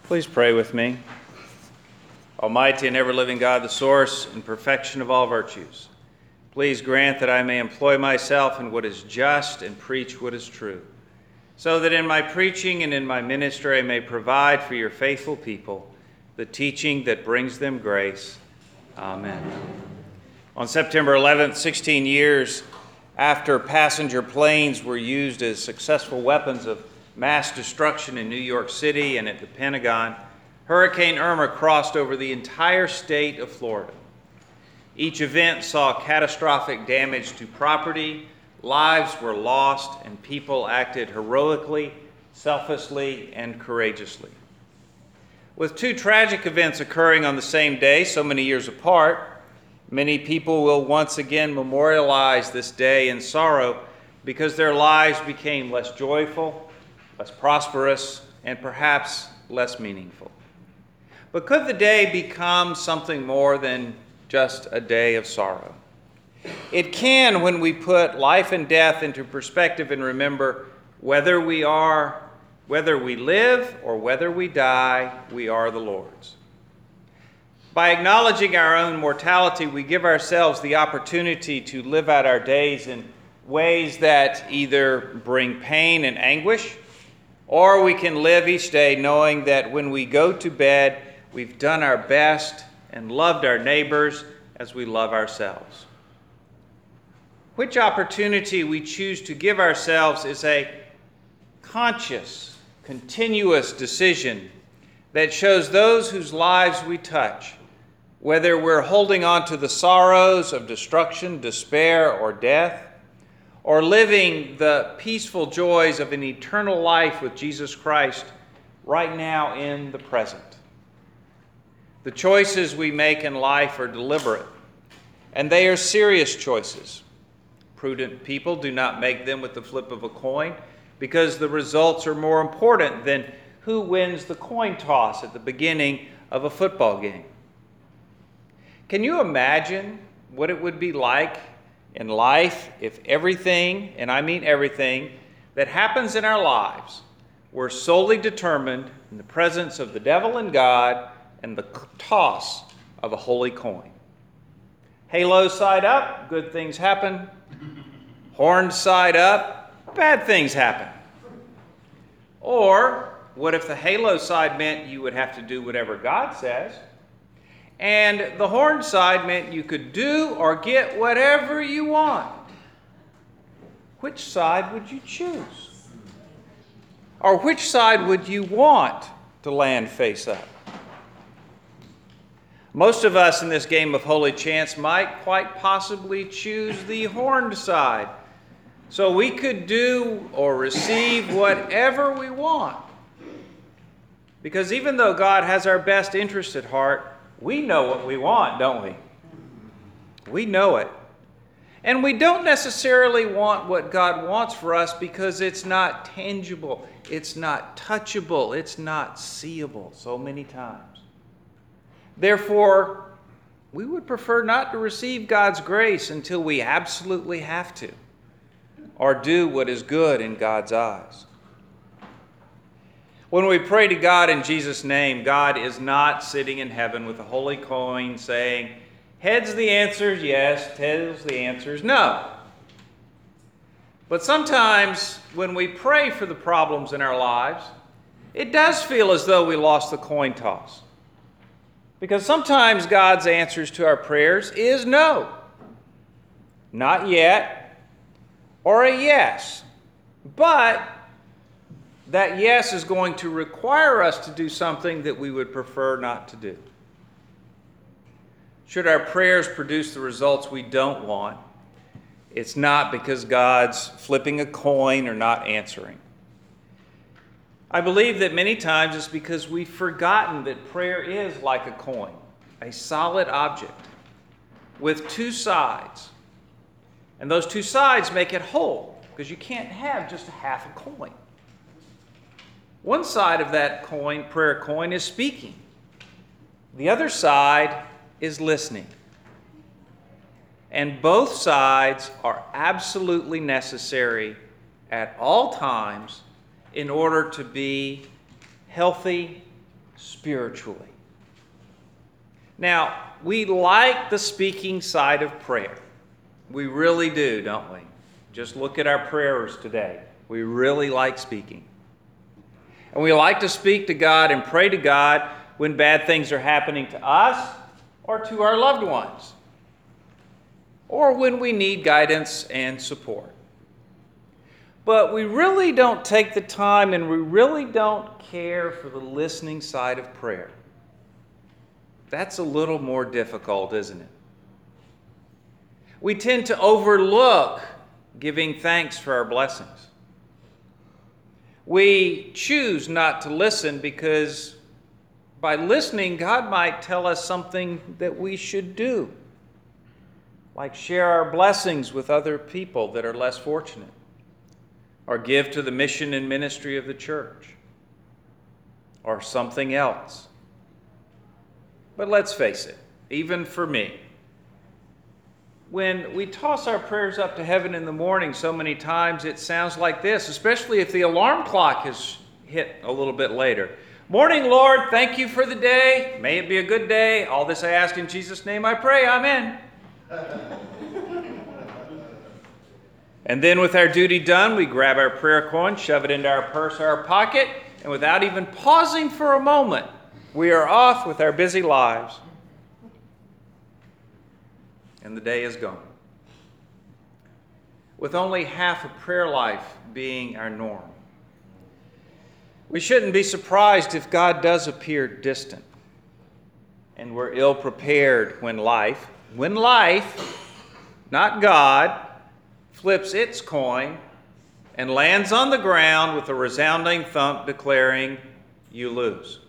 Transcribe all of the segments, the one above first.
Please pray with me. Almighty and ever-living God, the source and perfection of all virtues, please grant that I may employ myself in what is just and preach what is true, so that in my preaching and in my ministry I may provide for your faithful people the teaching that brings them grace. Amen. On September 11th, 16 years after passenger planes were used as successful weapons of mass destruction in New York City and at the Pentagon, Hurricane Irma crossed over the entire state of Florida. Each event saw catastrophic damage to property, lives were lost, and people acted heroically, selflessly, and courageously. With two tragic events occurring on the same day, so many years apart, many people will once again memorialize this day in sorrow because their lives became less joyful, less prosperous, and perhaps less meaningful. But could the day become something more than just a day of sorrow? It can when we put life and death into perspective and remember whether we live or whether we die, we are the Lord's. By acknowledging our own mortality, we give ourselves the opportunity to live out our days in ways that either bring pain and anguish, or we can live each day knowing that when we go to bed, we've done our best and loved our neighbors as we love ourselves. Which opportunity we choose to give ourselves is a conscious, continuous decision that shows those whose lives we touch, whether we're holding on to the sorrows of destruction, despair, or death, or living the peaceful joys of an eternal life with Jesus Christ right now in the present. The choices we make in life are deliberate, and they are serious choices. Prudent people do not make them with the flip of a coin because the results are more important than who wins the coin toss at the beginning of a football game. Can you imagine what it would be like in life if everything, and I mean everything, that happens in our lives were solely determined in the presence of the devil and God and the toss of a holy coin? Halo side up, good things happen. Horn side up, bad things happen. Or what if the halo side meant you would have to do whatever God says, and the horn side meant you could do or get whatever you want? Which side would you choose? Or which side would you want to land face up? Most of us in this game of holy chance might quite possibly choose the horned side, so we could do or receive whatever we want. Because even though God has our best interest at heart, we know what we want, don't we? We know it. And we don't necessarily want what God wants for us because it's not tangible, it's not touchable, it's not seeable so many times. Therefore, we would prefer not to receive God's grace until we absolutely have to, or do what is good in God's eyes. When we pray to God in Jesus' name, God is not sitting in heaven with a holy coin saying, heads the answer is yes, tails the answer is no. But sometimes when we pray for the problems in our lives, it does feel as though we lost the coin toss. Because sometimes God's answers to our prayers is no, not yet, or a yes. But that yes is going to require us to do something that we would prefer not to do. Should our prayers produce the results we don't want, it's not because God's flipping a coin or not answering. I believe that many times it's because we've forgotten that prayer is like a coin, a solid object with two sides. And those two sides make it whole, because you can't have just half a coin. One side of that coin, prayer coin, is speaking. The other side is listening. And both sides are absolutely necessary at all times in order to be healthy, spiritually. Now, we like the speaking side of prayer. We really do, don't we? Just look at our prayers today. We really like speaking. And we like to speak to God and pray to God when bad things are happening to us or to our loved ones, or when we need guidance and support. But we really don't take the time, and we really don't care for the listening side of prayer. That's a little more difficult, isn't it? We tend to overlook giving thanks for our blessings. We choose not to listen because by listening, God might tell us something that we should do, like share our blessings with other people that are less fortunate, or give to the mission and ministry of the church, or something else. But let's face it, even for me, when we toss our prayers up to heaven in the morning, so many times it sounds like this, especially if the alarm clock has hit a little bit later. Morning, Lord, thank you for the day. May it be a good day. All this I ask in Jesus' name I pray. Amen. And then with our duty done, we grab our prayer coin, shove it into our purse or our pocket, and without even pausing for a moment, we are off with our busy lives. And the day is gone, with only half a prayer life being our norm. We shouldn't be surprised if God does appear distant, and we're ill prepared when life, not God, flips its coin and lands on the ground with a resounding thump declaring, "You lose."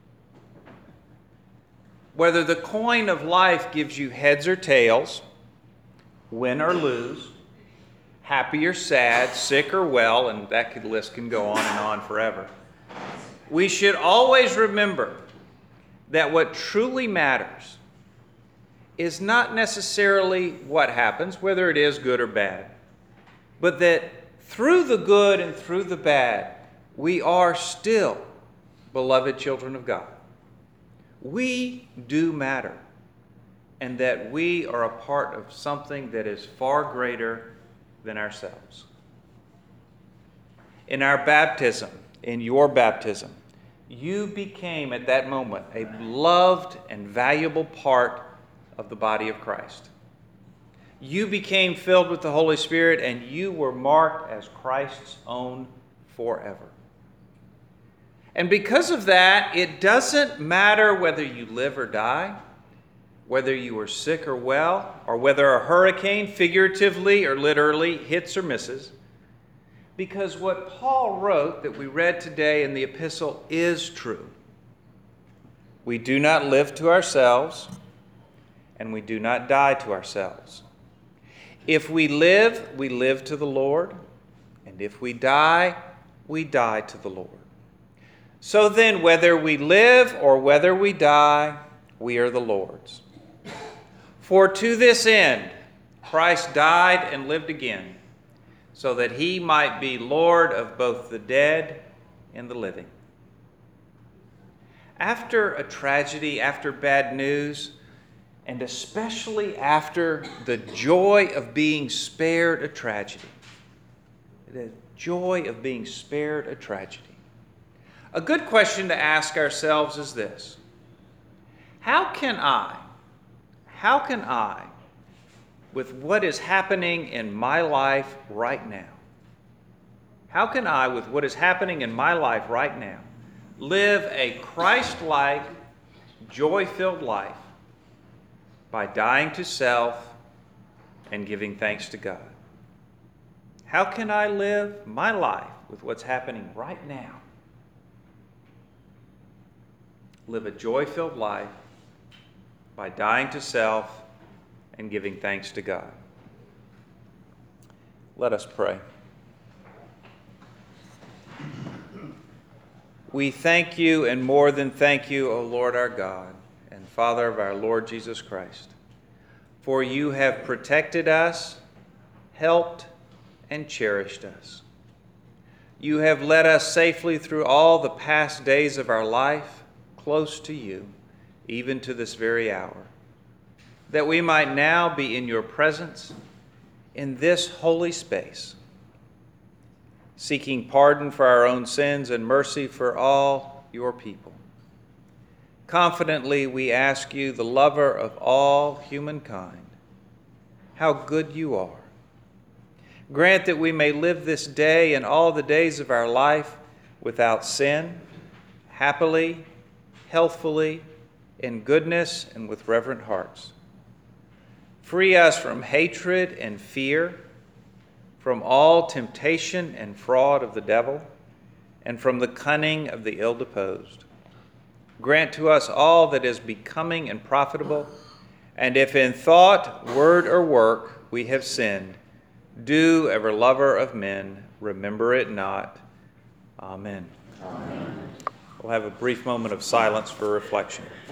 Whether the coin of life gives you heads or tails, win or lose, happy or sad, sick or well, and that list can go on and on forever, we should always remember that what truly matters is not necessarily what happens, whether it is good or bad, but that through the good and through the bad, we are still beloved children of God. We do matter, and that we are a part of something that is far greater than ourselves. In our baptism, in your baptism, you became at that moment a loved and valuable part of the body of Christ. You became filled with the Holy Spirit, and you were marked as Christ's own forever. And because of that, it doesn't matter whether you live or die, whether you are sick or well, or whether a hurricane, figuratively or literally, hits or misses, because what Paul wrote that we read today in the epistle is true. We do not live to ourselves, and we do not die to ourselves. If we live to the Lord, and if we die to the Lord. So then, whether we live or whether we die, we are the Lord's. For to this end, Christ died and lived again, so that he might be Lord of both the dead and the living. After a tragedy, after bad news, and especially after the joy of being spared a tragedy, the joy of being spared a tragedy, a good question to ask ourselves is this: How can I, with what is happening in my life right now, live a Christ-like, joy-filled life by dying to self and giving thanks to God? How can I live my life with what's happening right now? Live a joy-filled life by dying to self and giving thanks to God. Let us pray. We thank you, and more than thank you, O Lord our God and Father of our Lord Jesus Christ, for you have protected us, helped, and cherished us. You have led us safely through all the past days of our life, close to you, even to this very hour, that we might now be in your presence in this holy space, seeking pardon for our own sins and mercy for all your people. Confidently we ask you, the lover of all humankind, how good you are. Grant that we may live this day and all the days of our life without sin, happily, healthfully, in goodness, and with reverent hearts. Free us from hatred and fear, from all temptation and fraud of the devil, and from the cunning of the ill-disposed. Grant to us all that is becoming and profitable, and if in thought, word, or work we have sinned, do, ever lover of men, remember it not. Amen. Amen. We'll have a brief moment of silence for reflection.